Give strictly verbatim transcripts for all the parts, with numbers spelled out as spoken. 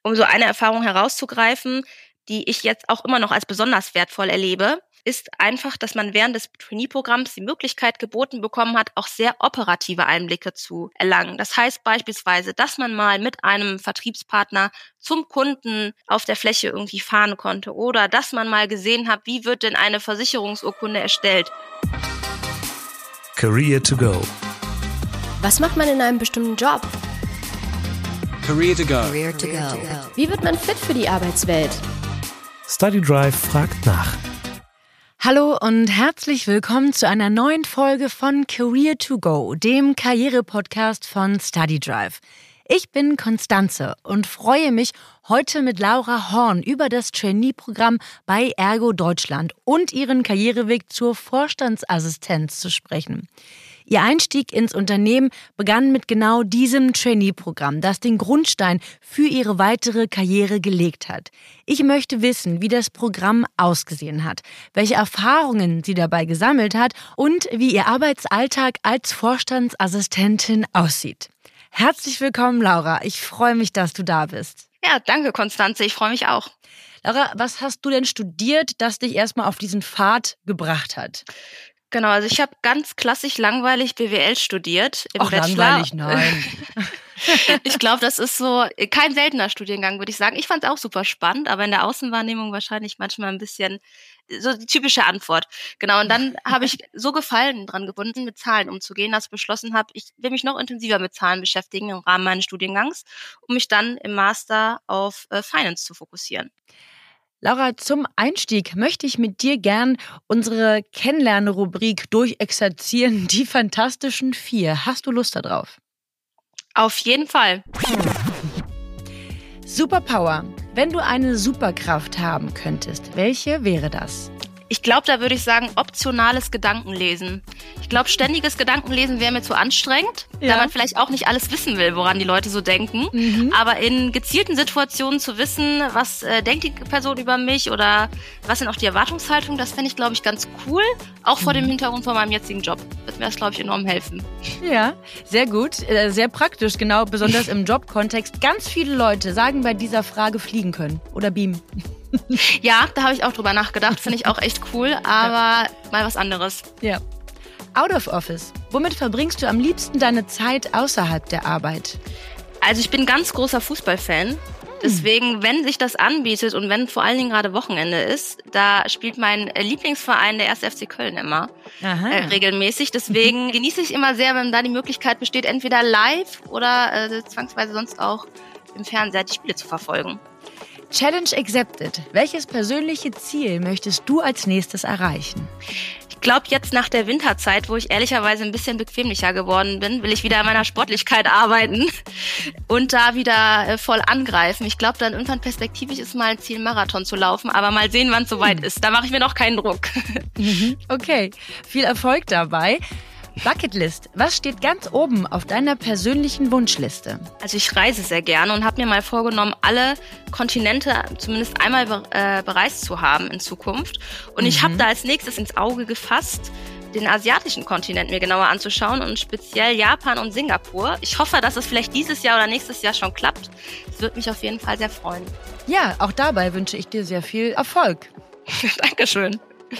Um so eine Erfahrung herauszugreifen, die ich jetzt auch immer noch als besonders wertvoll erlebe, ist einfach, dass man während des Trainee-Programms die Möglichkeit geboten bekommen hat, auch sehr operative Einblicke zu erlangen. Das heißt beispielsweise, dass man mal mit einem Vertriebspartner zum Kunden auf der Fläche irgendwie fahren konnte oder dass man mal gesehen hat, wie wird denn eine Versicherungsurkunde erstellt. Career to go. Was macht man in einem bestimmten Job? Career to go. Career to go. Wie wird man fit für die Arbeitswelt? StudyDrive fragt nach. Hallo und herzlich willkommen zu einer neuen Folge von Career to go, dem Karriere-Podcast von StudyDrive. Ich bin Konstanze und freue mich, heute mit Laura Horn über das Trainee-Programm bei Ergo Deutschland und ihren Karriereweg zur Vorstandsassistenz zu sprechen. Ihr Einstieg ins Unternehmen begann mit genau diesem Trainee-Programm, das den Grundstein für ihre weitere Karriere gelegt hat. Ich möchte wissen, wie das Programm ausgesehen hat, welche Erfahrungen sie dabei gesammelt hat und wie ihr Arbeitsalltag als Vorstandsassistentin aussieht. Herzlich willkommen, Laura. Ich freue mich, dass du da bist. Ja, danke, Konstanze. Ich freue mich auch. Laura, was hast du denn studiert, das dich erstmal auf diesen Pfad gebracht hat? Genau, also ich habe ganz klassisch langweilig B W L studiert im Ach, Bachelor. langweilig, nein. Ich glaube, das ist so kein seltener Studiengang, würde ich sagen. Ich fand es auch super spannend, aber in der Außenwahrnehmung wahrscheinlich manchmal ein bisschen so die typische Antwort. Genau, und dann habe ich so Gefallen dran gebunden, mit Zahlen umzugehen, dass ich beschlossen habe, ich will mich noch intensiver mit Zahlen beschäftigen im Rahmen meines Studiengangs, um mich dann im Master auf äh, Finance zu fokussieren. Laura, zum Einstieg möchte ich mit dir gern unsere Kennenlernrubrik durchexerzieren, die Fantastischen Vier. Hast du Lust darauf? Auf jeden Fall. Superpower. Wenn du eine Superkraft haben könntest, welche wäre das? Ich glaube, da würde ich sagen, optionales Gedankenlesen. Ich glaube, ständiges Gedankenlesen wäre mir zu anstrengend, ja. da man vielleicht auch nicht alles wissen will, woran die Leute so denken. Mhm. Aber in gezielten Situationen zu wissen, was äh, denkt die Person über mich oder was sind auch die Erwartungshaltungen, das fände ich, glaube ich, ganz cool. Auch vor mhm. dem Hintergrund von meinem jetzigen Job. Wird mir das, glaube ich, enorm helfen. Ja, sehr gut. Sehr praktisch, genau, besonders im Jobkontext. Ganz viele Leute sagen bei dieser Frage fliegen können oder beamen. Ja, da habe ich auch drüber nachgedacht. Finde ich auch echt cool, aber mal was anderes. Ja. Out of Office. Womit verbringst du am liebsten deine Zeit außerhalb der Arbeit? Also ich bin ganz großer Fußballfan. Deswegen, wenn sich das anbietet und wenn vor allen Dingen gerade Wochenende ist, da spielt mein Lieblingsverein, der erste F C Köln, immer äh, regelmäßig. Deswegen genieße ich immer sehr, wenn da die Möglichkeit besteht, entweder live oder äh, zwangsweise sonst auch im Fernseher die Spiele zu verfolgen. Challenge accepted. Welches persönliche Ziel möchtest du als nächstes erreichen? Ich glaube, jetzt nach der Winterzeit, wo ich ehrlicherweise ein bisschen bequemlicher geworden bin, will ich wieder an meiner Sportlichkeit arbeiten und da wieder äh, voll angreifen. Ich glaube, dann irgendwann perspektivisch ist mal ein Ziel, Marathon zu laufen, aber mal sehen, wann es soweit mhm. ist. Da mache ich mir noch keinen Druck. Mhm. Okay, viel Erfolg dabei. Bucketlist. Was steht ganz oben auf deiner persönlichen Wunschliste? Also ich reise sehr gerne und habe mir mal vorgenommen, alle Kontinente zumindest einmal be- äh, bereist zu haben in Zukunft. Und mhm. ich habe da als nächstes ins Auge gefasst, den asiatischen Kontinent mir genauer anzuschauen und speziell Japan und Singapur. Ich hoffe, dass es vielleicht dieses Jahr oder nächstes Jahr schon klappt. Das würde mich auf jeden Fall sehr freuen. Ja, auch dabei wünsche ich dir sehr viel Erfolg. Dankeschön.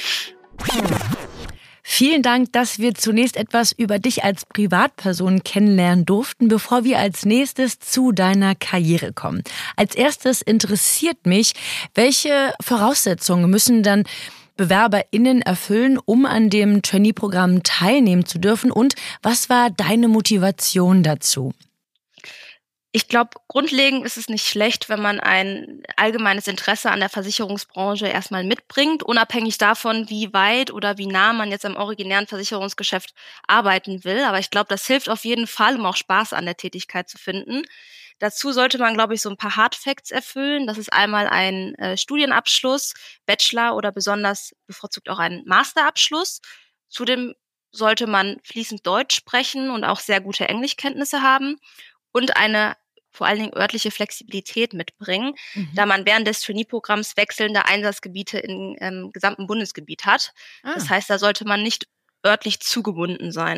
Vielen Dank, dass wir zunächst etwas über dich als Privatperson kennenlernen durften, bevor wir als nächstes zu deiner Karriere kommen. Als erstes interessiert mich, welche Voraussetzungen müssen dann BewerberInnen erfüllen, um an dem Trainee-Programm teilnehmen zu dürfen, und was war deine Motivation dazu? Ich glaube, grundlegend ist es nicht schlecht, wenn man ein allgemeines Interesse an der Versicherungsbranche erstmal mitbringt, unabhängig davon, wie weit oder wie nah man jetzt am originären Versicherungsgeschäft arbeiten will. Aber ich glaube, das hilft auf jeden Fall, um auch Spaß an der Tätigkeit zu finden. Dazu sollte man, glaube ich, so ein paar Hard Facts erfüllen. Das ist einmal ein äh, Studienabschluss, Bachelor oder besonders bevorzugt auch ein Masterabschluss. Zudem sollte man fließend Deutsch sprechen und auch sehr gute Englischkenntnisse haben und eine vor allen Dingen örtliche Flexibilität mitbringen, mhm. da man während des Trainee-Programms wechselnde Einsatzgebiete im ähm, gesamten Bundesgebiet hat. Ah. Das heißt, da sollte man nicht örtlich zugebunden sein.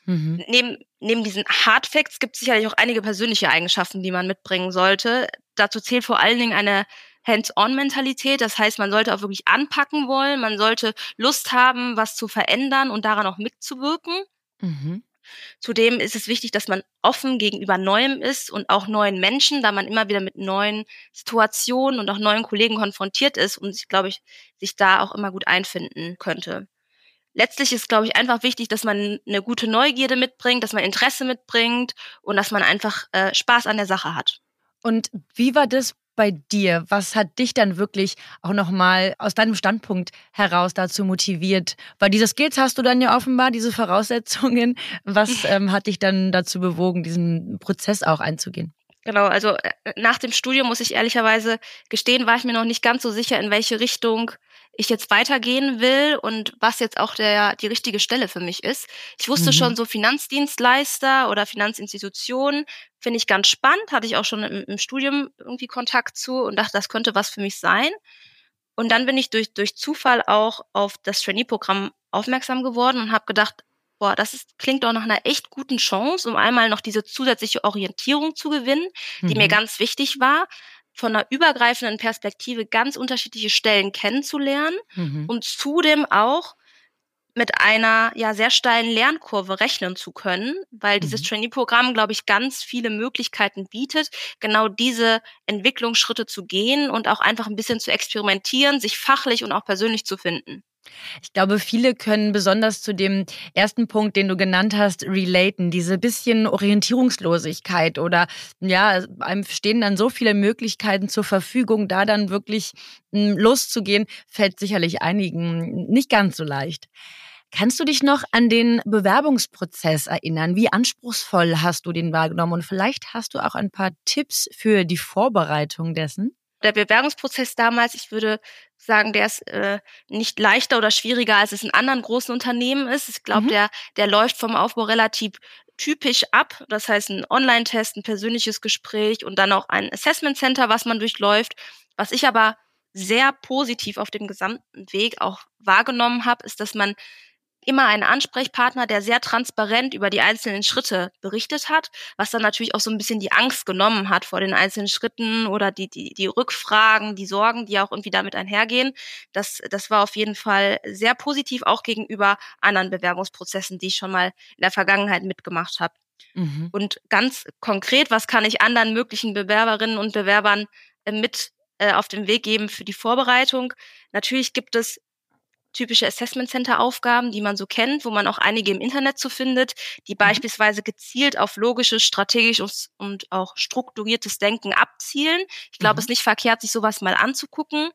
Mhm. Neben, neben diesen Hard Facts gibt es sicherlich auch einige persönliche Eigenschaften, die man mitbringen sollte. Dazu zählt vor allen Dingen eine Hands-on-Mentalität. Das heißt, man sollte auch wirklich anpacken wollen. Man sollte Lust haben, was zu verändern und daran auch mitzuwirken. Mhm. Zudem ist es wichtig, dass man offen gegenüber Neuem ist und auch neuen Menschen, da man immer wieder mit neuen Situationen und auch neuen Kollegen konfrontiert ist und sich, glaube ich, sich da auch immer gut einfinden könnte. Letztlich ist, glaube ich, einfach wichtig, dass man eine gute Neugierde mitbringt, dass man Interesse mitbringt und dass man einfach äh, Spaß an der Sache hat. Und wie war das bei dir? Was hat dich dann wirklich auch nochmal aus deinem Standpunkt heraus dazu motiviert? Weil diese Skills hast du dann ja offenbar, diese Voraussetzungen. Was ähm, hat dich dann dazu bewogen, diesen Prozess auch einzugehen? Genau, also äh, nach dem Studium, muss ich ehrlicherweise gestehen, war ich mir noch nicht ganz so sicher, in welche Richtung ich jetzt weitergehen will und was jetzt auch der die richtige Stelle für mich ist. Ich wusste Mhm. schon, so Finanzdienstleister oder Finanzinstitutionen finde ich ganz spannend, hatte ich auch schon im, im Studium irgendwie Kontakt zu und dachte, das könnte was für mich sein. Und dann bin ich durch durch Zufall auch auf das Trainee-Programm aufmerksam geworden und habe gedacht, boah, das ist, klingt doch nach einer echt guten Chance, um einmal noch diese zusätzliche Orientierung zu gewinnen, die mir Mhm. ganz wichtig war, von einer übergreifenden Perspektive ganz unterschiedliche Stellen kennenzulernen Mhm. und zudem auch mit einer ja sehr steilen Lernkurve rechnen zu können, weil dieses Mhm. Trainee-Programm, glaube ich, ganz viele Möglichkeiten bietet, genau diese Entwicklungsschritte zu gehen und auch einfach ein bisschen zu experimentieren, sich fachlich und auch persönlich zu finden. Ich glaube, viele können besonders zu dem ersten Punkt, den du genannt hast, relaten. Diese bisschen Orientierungslosigkeit oder ja, einem stehen dann so viele Möglichkeiten zur Verfügung, da dann wirklich m, loszugehen, fällt sicherlich einigen nicht ganz so leicht. Kannst du dich noch an den Bewerbungsprozess erinnern? Wie anspruchsvoll hast du den wahrgenommen? Und vielleicht hast du auch ein paar Tipps für die Vorbereitung dessen? Der Bewerbungsprozess damals, ich würde sagen, der ist äh, nicht leichter oder schwieriger, als es in anderen großen Unternehmen ist. Ich glaube, Mhm. der der läuft vom Aufbau relativ typisch ab. Das heißt, ein Online-Test, ein persönliches Gespräch und dann auch ein Assessment Center, was man durchläuft. Was ich aber sehr positiv auf dem gesamten Weg auch wahrgenommen habe, ist, dass man immer einen Ansprechpartner, der sehr transparent über die einzelnen Schritte berichtet hat, was dann natürlich auch so ein bisschen die Angst genommen hat vor den einzelnen Schritten oder die die die Rückfragen, die Sorgen, die auch irgendwie damit einhergehen. Das das war auf jeden Fall sehr positiv, auch gegenüber anderen Bewerbungsprozessen, die ich schon mal in der Vergangenheit mitgemacht habe. Mhm. Und ganz konkret, was kann ich anderen möglichen Bewerberinnen und Bewerbern äh, mit äh, auf den Weg geben für die Vorbereitung? Natürlich gibt es typische Assessment Center Aufgaben, die man so kennt, wo man auch einige im Internet zu findet, die Mhm. beispielsweise gezielt auf logisches, strategisches und auch strukturiertes Denken abzielen. Ich glaube, es Mhm. ist nicht verkehrt, sich sowas mal anzugucken.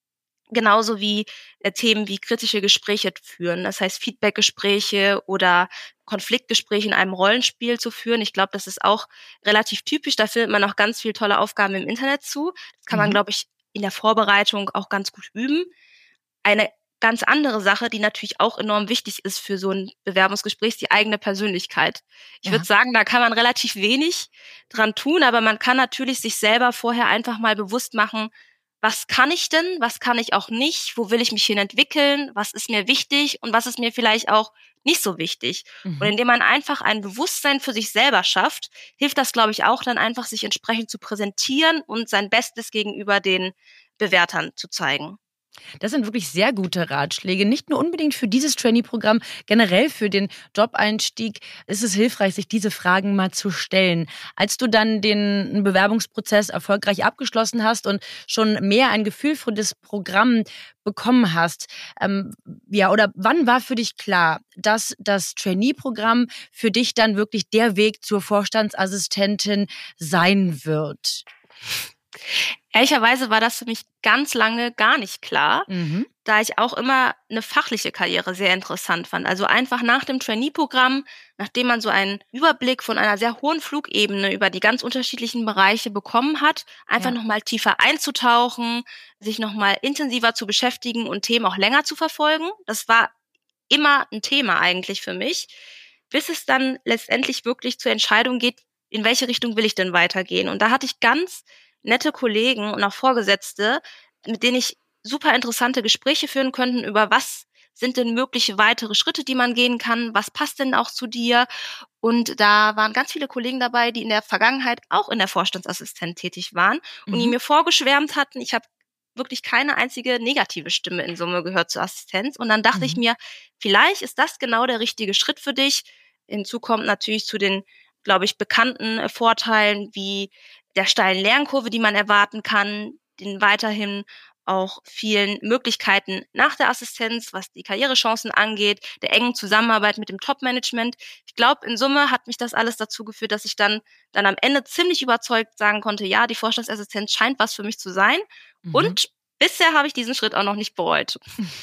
Genauso wie äh, Themen wie kritische Gespräche führen. Das heißt, Feedbackgespräche oder Konfliktgespräche in einem Rollenspiel zu führen. Ich glaube, das ist auch relativ typisch. Da findet man auch ganz viele tolle Aufgaben im Internet zu. Das kann man, Mhm. glaube ich, in der Vorbereitung auch ganz gut üben. Eine ganz andere Sache, die natürlich auch enorm wichtig ist für so ein Bewerbungsgespräch, ist die eigene Persönlichkeit. Ich würde Ja. sagen, da kann man relativ wenig dran tun, aber man kann natürlich sich selber vorher einfach mal bewusst machen, was kann ich denn, was kann ich auch nicht, wo will ich mich hin entwickeln, was ist mir wichtig und was ist mir vielleicht auch nicht so wichtig. Und Mhm. indem man einfach ein Bewusstsein für sich selber schafft, hilft das, glaube ich, auch dann einfach, sich entsprechend zu präsentieren und sein Bestes gegenüber den Bewertern zu zeigen. Das sind wirklich sehr gute Ratschläge. Nicht nur unbedingt für dieses Trainee-Programm, generell für den Job-Einstieg ist es hilfreich, sich diese Fragen mal zu stellen. Als du dann den Bewerbungsprozess erfolgreich abgeschlossen hast und schon mehr ein Gefühl für das Programm bekommen hast, ähm, ja, oder wann war für dich klar, dass das Trainee-Programm für dich dann wirklich der Weg zur Vorstandsassistentin sein wird? Ehrlicherweise war das für mich ganz lange gar nicht klar, Mhm. da ich auch immer eine fachliche Karriere sehr interessant fand. Also einfach nach dem Trainee-Programm, nachdem man so einen Überblick von einer sehr hohen Flugebene über die ganz unterschiedlichen Bereiche bekommen hat, einfach Ja. noch mal tiefer einzutauchen, sich noch mal intensiver zu beschäftigen und Themen auch länger zu verfolgen. Das war immer ein Thema eigentlich für mich, bis es dann letztendlich wirklich zur Entscheidung geht, in welche Richtung will ich denn weitergehen? Und da hatte ich ganz nette Kollegen und auch Vorgesetzte, mit denen ich super interessante Gespräche führen könnten über was sind denn mögliche weitere Schritte, die man gehen kann? Was passt denn auch zu dir? Und da waren ganz viele Kollegen dabei, die in der Vergangenheit auch in der Vorstandsassistenz tätig waren und die Mhm. mir vorgeschwärmt hatten. Ich habe wirklich keine einzige negative Stimme in Summe gehört zur Assistenz. Und dann dachte ich Mhm. mir, vielleicht ist das genau der richtige Schritt für dich. Hinzu kommt natürlich zu den, glaube ich, bekannten äh, Vorteilen wie der steilen Lernkurve, die man erwarten kann, den weiterhin auch vielen Möglichkeiten nach der Assistenz, was die Karrierechancen angeht, der engen Zusammenarbeit mit dem Top-Management. Ich glaube, in Summe hat mich das alles dazu geführt, dass ich dann, dann am Ende ziemlich überzeugt sagen konnte, ja, die Vorstandsassistenz scheint was für mich zu sein. Mhm. Und bisher habe ich diesen Schritt auch noch nicht bereut.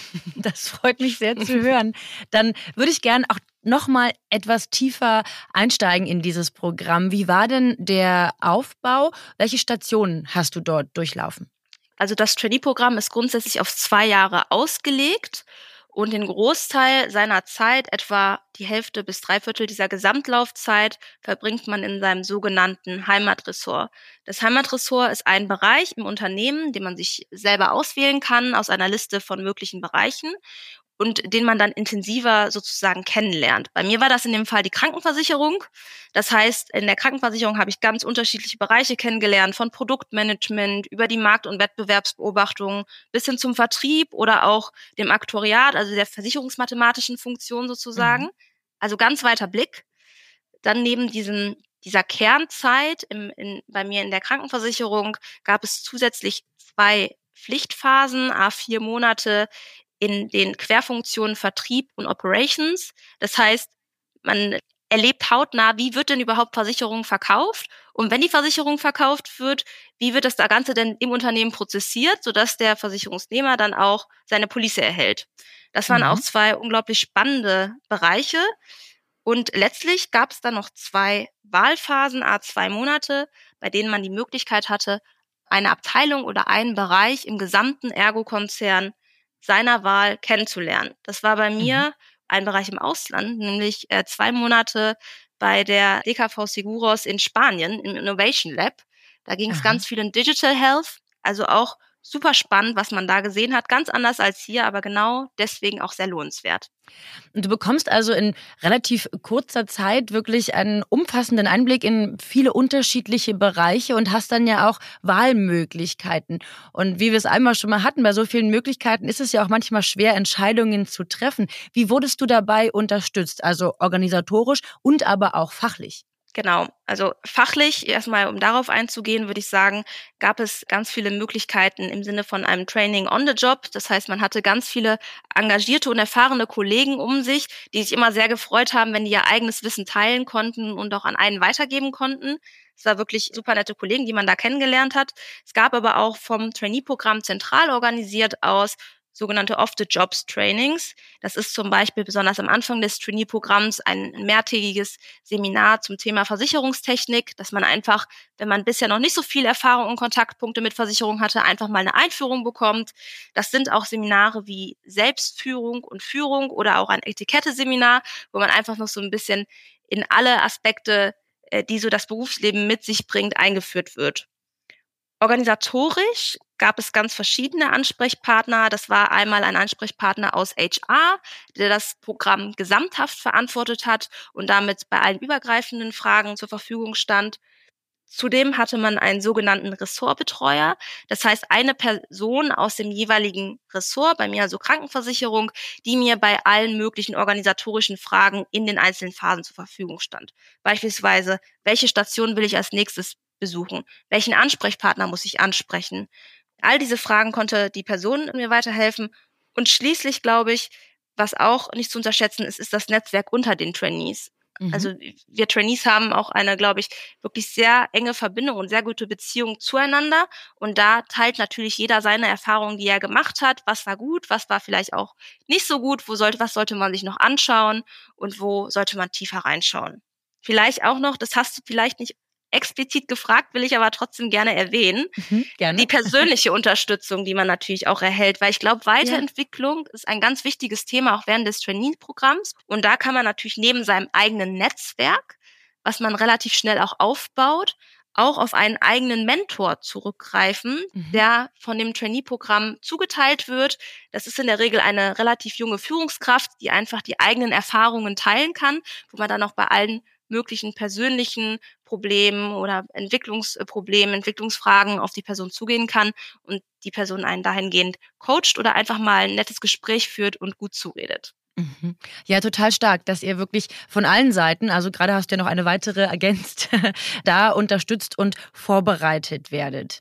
Das freut mich sehr zu hören. Dann würde ich gerne auch noch mal etwas tiefer einsteigen in dieses Programm. Wie war denn der Aufbau? Welche Stationen hast du dort durchlaufen? Also das Trainee-Programm ist grundsätzlich auf zwei Jahre ausgelegt und den Großteil seiner Zeit, etwa die Hälfte bis drei Viertel dieser Gesamtlaufzeit, verbringt man in seinem sogenannten Heimatressort. Das Heimatressort ist ein Bereich im Unternehmen, den man sich selber auswählen kann aus einer Liste von möglichen Bereichen und den man dann intensiver sozusagen kennenlernt. Bei mir war das in dem Fall die Krankenversicherung. Das heißt, in der Krankenversicherung habe ich ganz unterschiedliche Bereiche kennengelernt, von Produktmanagement über die Markt- und Wettbewerbsbeobachtung bis hin zum Vertrieb oder auch dem Aktuariat, also der versicherungsmathematischen Funktion sozusagen. Mhm. Also ganz weiter Blick. Dann neben diesem, dieser Kernzeit im, in, bei mir in der Krankenversicherung gab es zusätzlich zwei Pflichtphasen, à vier Monate in den Querfunktionen Vertrieb und Operations. Das heißt, man erlebt hautnah, wie wird denn überhaupt Versicherung verkauft? Und wenn die Versicherung verkauft wird, wie wird das Ganze denn im Unternehmen prozessiert, sodass der Versicherungsnehmer dann auch seine Police erhält? Das waren Mhm. auch zwei unglaublich spannende Bereiche. Und letztlich gab es dann noch zwei Wahlphasen, à zwei Monate, bei denen man die Möglichkeit hatte, eine Abteilung oder einen Bereich im gesamten Ergo-Konzern seiner Wahl kennenzulernen. Das war bei Mhm. mir ein Bereich im Ausland, nämlich äh, zwei Monate bei der D K V Seguros in Spanien im Innovation Lab. Da ging es Aha. ganz viel in Digital Health, also auch super spannend, was man da gesehen hat. Ganz anders als hier, aber genau deswegen auch sehr lohnenswert. Und du bekommst also in relativ kurzer Zeit wirklich einen umfassenden Einblick in viele unterschiedliche Bereiche und hast dann ja auch Wahlmöglichkeiten. Und wie wir es einmal schon mal hatten, bei so vielen Möglichkeiten ist es ja auch manchmal schwer, Entscheidungen zu treffen. Wie wurdest du dabei unterstützt, also organisatorisch und aber auch fachlich? Genau, also fachlich, erstmal um darauf einzugehen, würde ich sagen, gab es ganz viele Möglichkeiten im Sinne von einem Training on the Job. Das heißt, man hatte ganz viele engagierte und erfahrene Kollegen um sich, die sich immer sehr gefreut haben, wenn die ihr eigenes Wissen teilen konnten und auch an einen weitergeben konnten. Es war wirklich super nette Kollegen, die man da kennengelernt hat. Es gab aber auch vom Trainee-Programm zentral organisiert aus sogenannte Off-the-Jobs-Trainings. Das ist zum Beispiel besonders am Anfang des Trainee-Programms ein mehrtägiges Seminar zum Thema Versicherungstechnik, dass man einfach, wenn man bisher noch nicht so viel Erfahrung und Kontaktpunkte mit Versicherung hatte, einfach mal eine Einführung bekommt. Das sind auch Seminare wie Selbstführung und Führung oder auch ein Etikette-Seminar, wo man einfach noch so ein bisschen in alle Aspekte, äh, die so das Berufsleben mit sich bringt, eingeführt wird. Organisatorisch gab es ganz verschiedene Ansprechpartner. Das war einmal ein Ansprechpartner aus H R, der das Programm gesamthaft verantwortet hat und damit bei allen übergreifenden Fragen zur Verfügung stand. Zudem hatte man einen sogenannten Ressortbetreuer. Das heißt, eine Person aus dem jeweiligen Ressort, bei mir also Krankenversicherung, die mir bei allen möglichen organisatorischen Fragen in den einzelnen Phasen zur Verfügung stand. Beispielsweise, welche Station will ich als nächstes besuchen? Welchen Ansprechpartner muss ich ansprechen? All diese Fragen konnte die Person mir weiterhelfen. Und schließlich, glaube ich, was auch nicht zu unterschätzen ist, ist das Netzwerk unter den Trainees. Mhm. Also wir Trainees haben auch eine, glaube ich, wirklich sehr enge Verbindung und sehr gute Beziehung zueinander. Und da teilt natürlich jeder seine Erfahrungen, die er gemacht hat. Was war gut, was war vielleicht auch nicht so gut, wo sollte, was sollte man sich noch anschauen und wo sollte man tiefer reinschauen. Vielleicht auch noch, das hast du vielleicht nicht explizit gefragt, will ich aber trotzdem gerne erwähnen, Mhm, gerne. die persönliche Unterstützung, die man natürlich auch erhält, weil ich glaube, Weiterentwicklung ja. ist ein ganz wichtiges Thema, auch während des Trainee-Programms. Und da kann man natürlich neben seinem eigenen Netzwerk, was man relativ schnell auch aufbaut, auch auf einen eigenen Mentor zurückgreifen, mhm. der von dem Trainee-Programm zugeteilt wird. Das ist in der Regel eine relativ junge Führungskraft, die einfach die eigenen Erfahrungen teilen kann, wo man dann auch bei allen möglichen persönlichen Problemen oder Entwicklungsproblemen, Entwicklungsfragen auf die Person zugehen kann und die Person einen dahingehend coacht oder einfach mal ein nettes Gespräch führt und gut zuredet. Ja, total stark, dass ihr wirklich von allen Seiten, also gerade hast du ja noch eine weitere ergänzt, da unterstützt und vorbereitet werdet.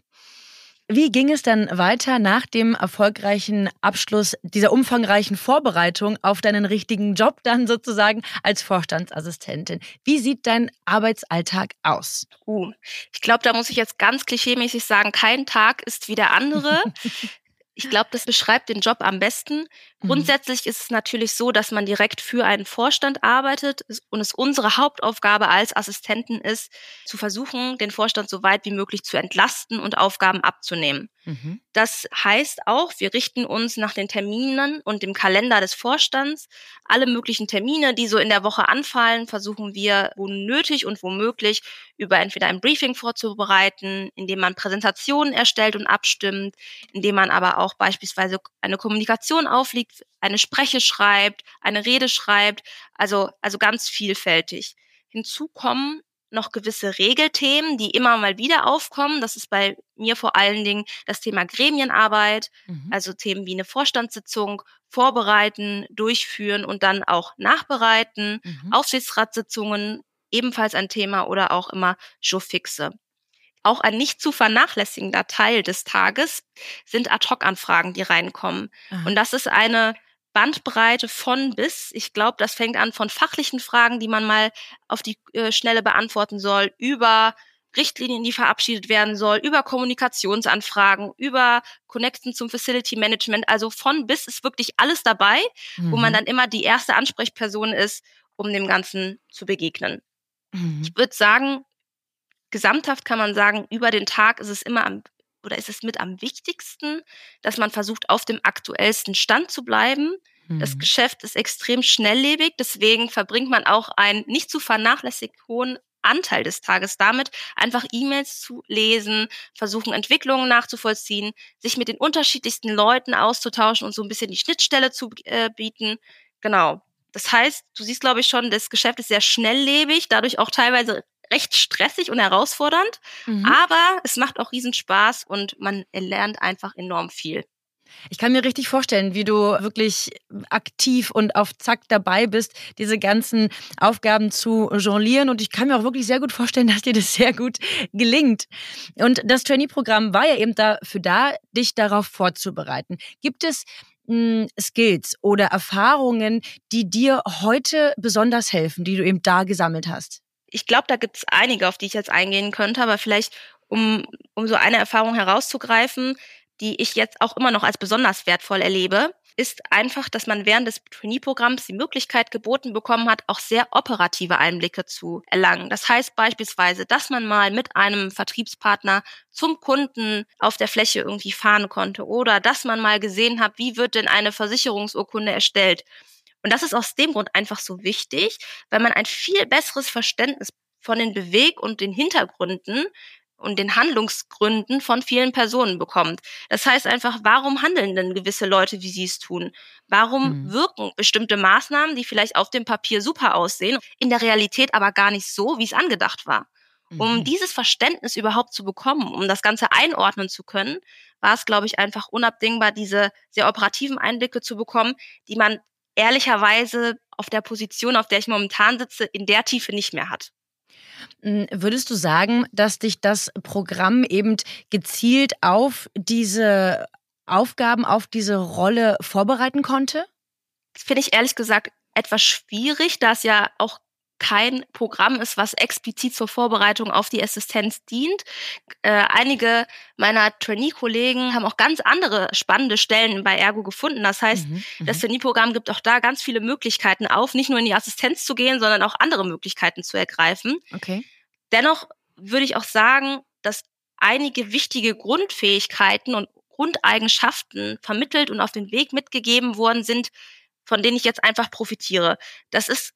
Wie ging es dann weiter nach dem erfolgreichen Abschluss dieser umfangreichen Vorbereitung auf deinen richtigen Job dann sozusagen als Vorstandsassistentin? Wie sieht dein Arbeitsalltag aus? Uh, ich glaube, da muss ich jetzt ganz klischeemäßig sagen, kein Tag ist wie der andere. Ich glaube, das beschreibt den Job am besten. Grundsätzlich ist es natürlich so, dass man direkt für einen Vorstand arbeitet und es unsere Hauptaufgabe als Assistenten ist, zu versuchen, den Vorstand so weit wie möglich zu entlasten und Aufgaben abzunehmen. Mhm. Das heißt auch, wir richten uns nach den Terminen und dem Kalender des Vorstands. Alle möglichen Termine, die so in der Woche anfallen, versuchen wir, wo nötig und womöglich, über entweder ein Briefing vorzubereiten, indem man Präsentationen erstellt und abstimmt, indem man aber auch beispielsweise eine Kommunikation auflegt, eine Spreche schreibt, eine Rede schreibt, also, also ganz vielfältig. Hinzu kommen noch gewisse Regelthemen, die immer mal wieder aufkommen. Das ist bei mir vor allen Dingen das Thema Gremienarbeit, mhm. also Themen wie eine Vorstandssitzung, vorbereiten, durchführen und dann auch nachbereiten, mhm. Aufsichtsratssitzungen, ebenfalls ein Thema oder auch immer Jourfixe. Auch ein nicht zu vernachlässigender Teil des Tages sind Ad-Hoc-Anfragen, die reinkommen. Aha. Und das ist eine Bandbreite von bis. Ich glaube, das fängt an von fachlichen Fragen, die man mal auf die äh, Schnelle beantworten soll, über Richtlinien, die verabschiedet werden soll, über Kommunikationsanfragen, über Connection zum Facility Management. Also von bis ist wirklich alles dabei, mhm. wo man dann immer die erste Ansprechperson ist, um dem Ganzen zu begegnen. Mhm. Ich würde sagen, gesamthaft kann man sagen, über den Tag ist es immer am oder ist es mit am wichtigsten, dass man versucht, auf dem aktuellsten Stand zu bleiben. Mhm. Das Geschäft ist extrem schnelllebig, deswegen verbringt man auch einen nicht zu vernachlässigen hohen Anteil des Tages damit, einfach E-Mails zu lesen, versuchen, Entwicklungen nachzuvollziehen, sich mit den unterschiedlichsten Leuten auszutauschen und so ein bisschen die Schnittstelle zu äh, bieten. Genau. Das heißt, du siehst, glaube ich, schon, das Geschäft ist sehr schnelllebig, dadurch auch teilweise recht stressig und herausfordernd, mhm. aber es macht auch riesen Spaß und man lernt einfach enorm viel. Ich kann mir richtig vorstellen, wie du wirklich aktiv und auf Zack dabei bist, diese ganzen Aufgaben zu jonglieren. Und ich kann mir auch wirklich sehr gut vorstellen, dass dir das sehr gut gelingt. Und das Trainee-Programm war ja eben dafür da, dich darauf vorzubereiten. Gibt es mh, Skills oder Erfahrungen, die dir heute besonders helfen, die du eben da gesammelt hast? Ich glaube, da gibt es einige, auf die ich jetzt eingehen könnte, aber vielleicht, um, um so eine Erfahrung herauszugreifen, die ich jetzt auch immer noch als besonders wertvoll erlebe, ist einfach, dass man während des Trainee-Programms die Möglichkeit geboten bekommen hat, auch sehr operative Einblicke zu erlangen. Das heißt beispielsweise, dass man mal mit einem Vertriebspartner zum Kunden auf der Fläche irgendwie fahren konnte oder dass man mal gesehen hat, wie wird denn eine Versicherungsurkunde erstellt. Und das ist aus dem Grund einfach so wichtig, weil man ein viel besseres Verständnis von den Beweg- und den Hintergründen und den Handlungsgründen von vielen Personen bekommt. Das heißt einfach, warum handeln denn gewisse Leute, wie sie es tun? Warum mhm. wirken bestimmte Maßnahmen, die vielleicht auf dem Papier super aussehen, in der Realität aber gar nicht so, wie es angedacht war? Mhm. Um dieses Verständnis überhaupt zu bekommen, um das Ganze einordnen zu können, war es, glaube ich, einfach unabdingbar, diese sehr operativen Einblicke zu bekommen, die man ehrlicherweise auf der Position, auf der ich momentan sitze, in der Tiefe nicht mehr hat. Würdest du sagen, dass dich das Programm eben gezielt auf diese Aufgaben, auf diese Rolle vorbereiten konnte? Das finde ich ehrlich gesagt etwas schwierig, da es ja auch kein Programm ist, was explizit zur Vorbereitung auf die Assistenz dient. Äh, einige meiner Trainee-Kollegen haben auch ganz andere spannende Stellen bei Ergo gefunden. Das heißt, mhm, das Trainee-Programm gibt auch da ganz viele Möglichkeiten auf, nicht nur in die Assistenz zu gehen, sondern auch andere Möglichkeiten zu ergreifen. Okay. Dennoch würde ich auch sagen, dass einige wichtige Grundfähigkeiten und Grundeigenschaften vermittelt und auf den Weg mitgegeben worden sind, von denen ich jetzt einfach profitiere. Das ist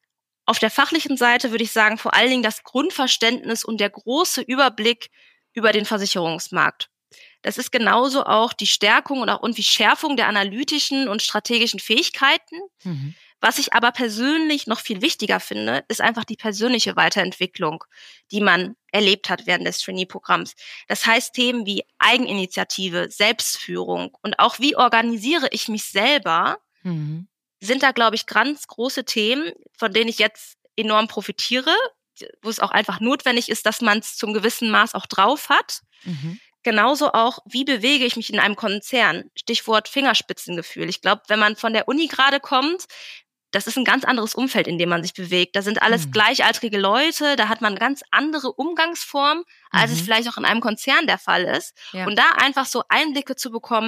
Auf der fachlichen Seite würde ich sagen, vor allen Dingen das Grundverständnis und der große Überblick über den Versicherungsmarkt. Das ist genauso auch die Stärkung und auch irgendwie Schärfung der analytischen und strategischen Fähigkeiten. Mhm. Was ich aber persönlich noch viel wichtiger finde, ist einfach die persönliche Weiterentwicklung, die man erlebt hat während des Trainee-Programms. Das heißt Themen wie Eigeninitiative, Selbstführung und auch wie organisiere ich mich selber, mhm. sind da, glaube ich, ganz große Themen, von denen ich jetzt enorm profitiere, wo es auch einfach notwendig ist, dass man es zum gewissen Maß auch drauf hat. Mhm. Genauso auch, wie bewege ich mich in einem Konzern? Stichwort Fingerspitzengefühl. Ich glaube, wenn man von der Uni gerade kommt, das ist ein ganz anderes Umfeld, in dem man sich bewegt. Da sind alles mhm. gleichaltrige Leute, da hat man ganz andere Umgangsformen, als mhm. es vielleicht auch in einem Konzern der Fall ist. Ja. Und da einfach so Einblicke zu bekommen,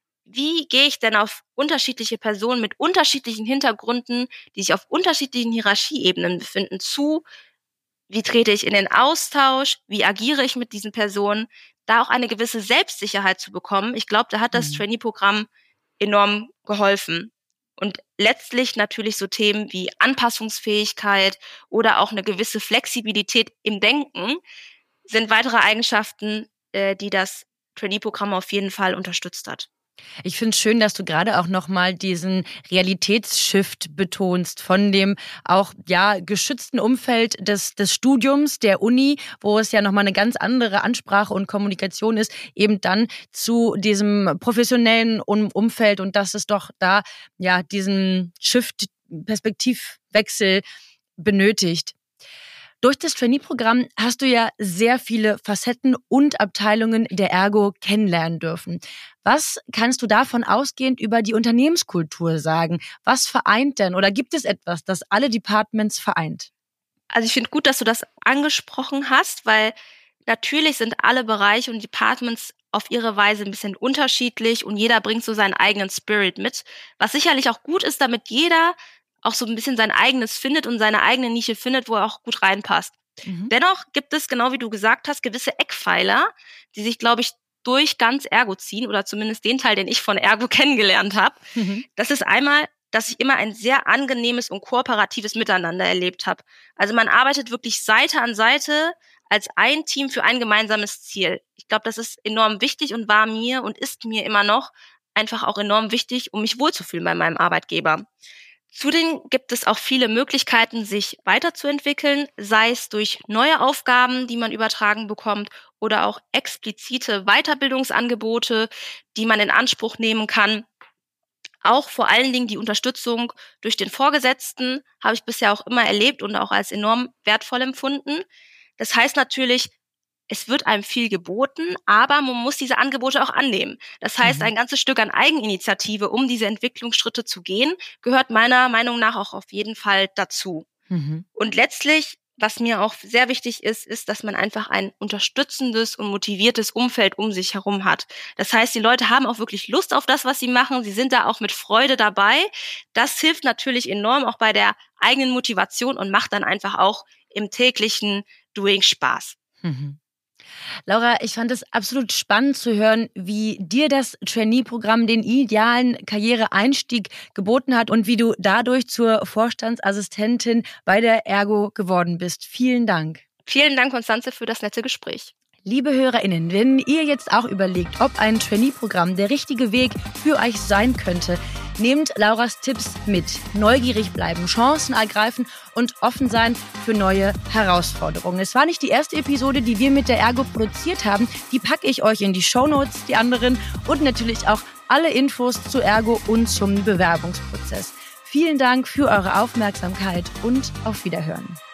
wie gehe ich denn auf unterschiedliche Personen mit unterschiedlichen Hintergründen, die sich auf unterschiedlichen Hierarchieebenen befinden, zu? Wie trete ich in den Austausch? Wie agiere ich mit diesen Personen? Da auch eine gewisse Selbstsicherheit zu bekommen. Ich glaube, da hat das mhm. Trainee-Programm enorm geholfen. Und letztlich natürlich so Themen wie Anpassungsfähigkeit oder auch eine gewisse Flexibilität im Denken sind weitere Eigenschaften, äh, die das Trainee-Programm auf jeden Fall unterstützt hat. Ich finde es schön, dass du gerade auch nochmal diesen Realitätsshift betonst von dem auch ja geschützten Umfeld des, des Studiums, der Uni, wo es ja nochmal eine ganz andere Ansprache und Kommunikation ist, eben dann zu diesem professionellen Umfeld und dass es doch da ja diesen Shift, Perspektivwechsel benötigt. Durch das Trainee-Programm hast du ja sehr viele Facetten und Abteilungen der Ergo kennenlernen dürfen. Was kannst du davon ausgehend über die Unternehmenskultur sagen? Was vereint denn oder gibt es etwas, das alle Departments vereint? Also ich finde gut, dass du das angesprochen hast, weil natürlich sind alle Bereiche und Departments auf ihre Weise ein bisschen unterschiedlich und jeder bringt so seinen eigenen Spirit mit, was sicherlich auch gut ist, damit jeder auch so ein bisschen sein eigenes findet und seine eigene Nische findet, wo er auch gut reinpasst. Mhm. Dennoch gibt es, genau wie du gesagt hast, gewisse Eckpfeiler, die sich, glaube ich, durch ganz Ergo ziehen oder zumindest den Teil, den ich von Ergo kennengelernt habe. Mhm. Das ist einmal, dass ich immer ein sehr angenehmes und kooperatives Miteinander erlebt habe. Also man arbeitet wirklich Seite an Seite als ein Team für ein gemeinsames Ziel. Ich glaube, das ist enorm wichtig und war mir und ist mir immer noch einfach auch enorm wichtig, um mich wohlzufühlen bei meinem Arbeitgeber. Zudem gibt es auch viele Möglichkeiten, sich weiterzuentwickeln, sei es durch neue Aufgaben, die man übertragen bekommt, oder auch explizite Weiterbildungsangebote, die man in Anspruch nehmen kann. Auch vor allen Dingen die Unterstützung durch den Vorgesetzten habe ich bisher auch immer erlebt und auch als enorm wertvoll empfunden. Das heißt natürlich, es wird einem viel geboten, aber man muss diese Angebote auch annehmen. Das heißt, mhm. ein ganzes Stück an Eigeninitiative, um diese Entwicklungsschritte zu gehen, gehört meiner Meinung nach auch auf jeden Fall dazu. Mhm. Und letztlich, was mir auch sehr wichtig ist, ist, dass man einfach ein unterstützendes und motiviertes Umfeld um sich herum hat. Das heißt, die Leute haben auch wirklich Lust auf das, was sie machen. Sie sind da auch mit Freude dabei. Das hilft natürlich enorm auch bei der eigenen Motivation und macht dann einfach auch im täglichen Doing Spaß. Mhm. Laura, ich fand es absolut spannend zu hören, wie dir das Trainee-Programm den idealen Karriereeinstieg geboten hat und wie du dadurch zur Vorstandsassistentin bei der Ergo geworden bist. Vielen Dank. Vielen Dank, Constanze, für das nette Gespräch. Liebe HörerInnen, wenn ihr jetzt auch überlegt, ob ein Trainee-Programm der richtige Weg für euch sein könnte, nehmt Lauras Tipps mit. Neugierig bleiben, Chancen ergreifen und offen sein für neue Herausforderungen. Es war nicht die erste Episode, die wir mit der Ergo produziert haben. Die packe ich euch in die Shownotes, die anderen, und natürlich auch alle Infos zu Ergo und zum Bewerbungsprozess. Vielen Dank für eure Aufmerksamkeit und auf Wiederhören.